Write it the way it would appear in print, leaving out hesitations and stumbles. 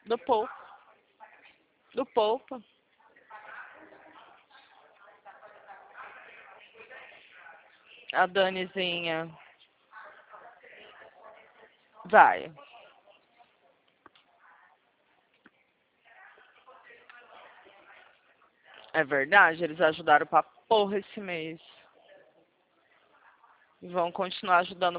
Do Poupa. Do Poupa. A Danizinha. Vai. É verdade, eles ajudaram pra porra esse mês. E vão continuar ajudando